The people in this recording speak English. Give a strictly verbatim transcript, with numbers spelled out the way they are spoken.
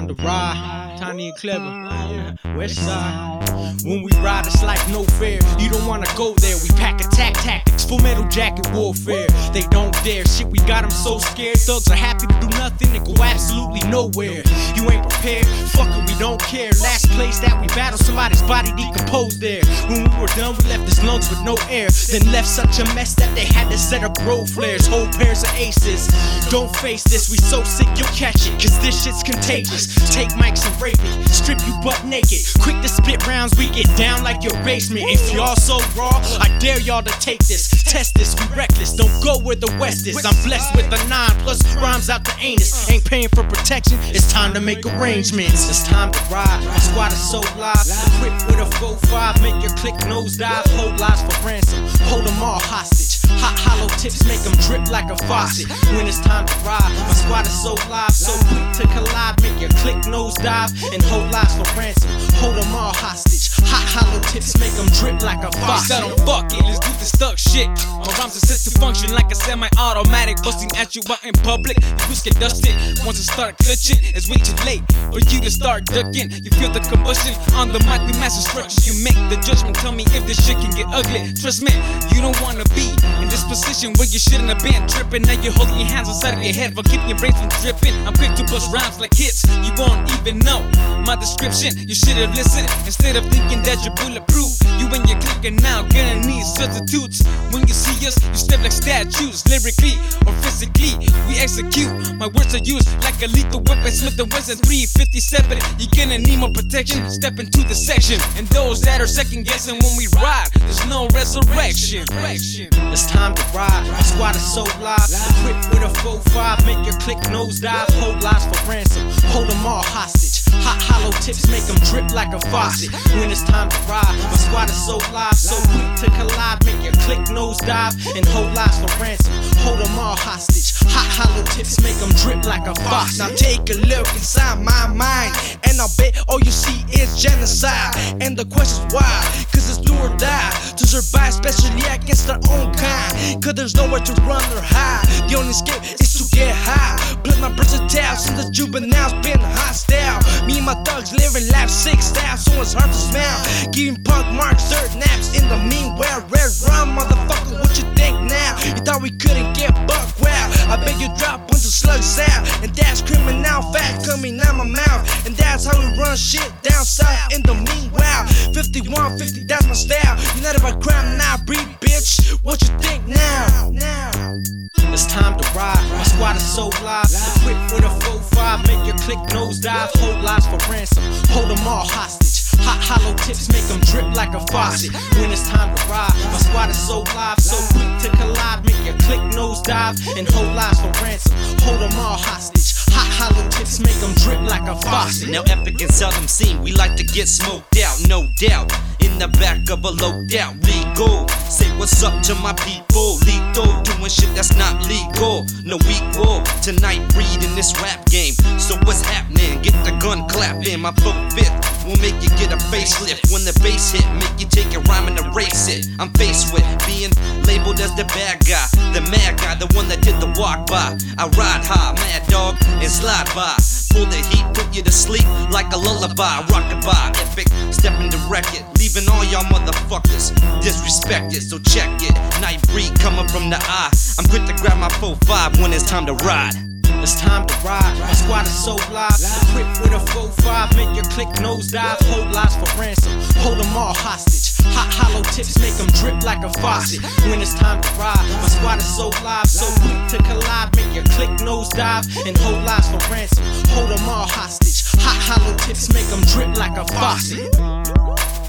time to ride. Tiny and clever, west side. When we ride, it's like no fair. You don't wanna go there. We pack attack tactics, full metal jacket warfare. They don't dare. Shit, we got them so scared. Thugs are happy to do nothing and go absolutely nowhere. You ain't prepared, fuck it, we don't care. Last place that we battled, somebody's body decomposed there. When we were done, we left his lungs with no air. Then left such a mess that they had to set up road flares. Whole pairs of aces. Don't face this, we so sick you'll catch it, cause this shit's contagious. Take mics and rape it, strip you butt naked. Quick to spit rounds, we get down like your basement. If y'all so raw, I dare y'all to take this. Test this, we reckless, don't go where the west is. I'm blessed with a nine plus rhymes out the anus. Ain't paying for protection, it's time to make arrangements. It's time to ride, my squad is so live. Equipped with a four five, make your click nosedive. Hold lives for ransom, hold them all hostage. Hot hollow tips make them drip like a faucet. When it's time to ride, my squad is so live, so quick to collide. Make your click nosedive and hold lives for ransom. Hold them all hostage. Hot hollow tips make them drip like a faucet. I don't fuck it, let's do this stuck shit. My rhymes are set to function like a semi-automatic. Busting at you out in public, you just get dusted. Once it start clutching, it's way too late for you to start ducking. You feel the combustion on the mic, we master structure. You make the judgment, tell me if this shit can get ugly. Trust me, you don't wanna be in this position where you shouldn't have been tripping. Now you're holding your hands inside of your head for keeping your brains from dripping. I'm quick to bust rhymes like hits, you won't even know my description. You should have listened instead of thinking that you're bulletproof. You and your clicker now gonna need substitutes. When you see us, you step like statues. Lyrically or physically, we execute. My words are used like a lethal weapon. Smith and Wesson three fifty-seven. You're gonna need more protection. Step into the section. And those that are second guessing when we ride, there's no resurrection. It's time to ride, my squad is so live. Equipped with a four five, make your click nosedive. Hold lives for ransom, hold them all hostage. Hot hollow tips make them drip like a faucet. When it's time to ride, my squad is so live, so quick to collide. Make your click nosedive and hold lives for ransom. Hold them all hostage. Hot hollow tips make them drip like a faucet. Now take a look inside my mind, and I'll bet all you see is genocide. And the question's why, cause it's do or die to survive, especially against our own kind. Cause there's nowhere to run or hide. The only escape is to get high. Blood my versatile since the juveniles been hostile. Me and my thugs living life six style, so it's hard to smell. Giving punk marks, third naps in the meanwhile. Red rum, motherfucker, what you think now? You thought we couldn't get buck well? I bet you drop once the slugs out. And that's criminal fact coming out my mouth. And that's how we run shit down south in the meanwhile. fifty-one fifty, that's my style. You not about crime, now breathe, bitch. What you think now? Now. It's time to ride, my squad is so live. Equipped with a four five, make your click nosedive. Hold lives for ransom, hold them all hostage. Hot hollow tips make them drip like a faucet. When it's time to ride, my squad is so live, so quick to collide. Make your click nosedive and hold lives for ransom. Hold them all hostage. Hot hollow tips make them drip like a faucet. Now epic and seldom seen, we like to get smoked out, no doubt. In the back of a loadout, legal. Say what's up to my people. Lethal, doing shit that's not legal. No equal. Tonight reading this rap game. So what's happening? Get the gun clapping. My flow fifth will make you get a facelift. When the bass hit, make you take a rhyme and erase it. I'm faced with being labeled as the bad guy, the mad guy, the one that did the walk by. I ride high, mad dog, and slide by. Pull the heat, put you to sleep like a lullaby. Rockabye, epic, step in the record, leaving all y'all motherfuckers disrespected. So check it, night breed coming from the eye. I'm quick to grab my four five when it's time to ride. It's time to ride, my squad is so live. Equipped with a four five, make your click nosedive. Hold lives for ransom, hold them all hostage. Hot hollow tips make them drip like a faucet. When it's time to ride, my squad is so live, so quick to collide. Make your click nosedive and hold lives for ransom. Hold them all hostage. Hot hollow tips make them drip like a faucet.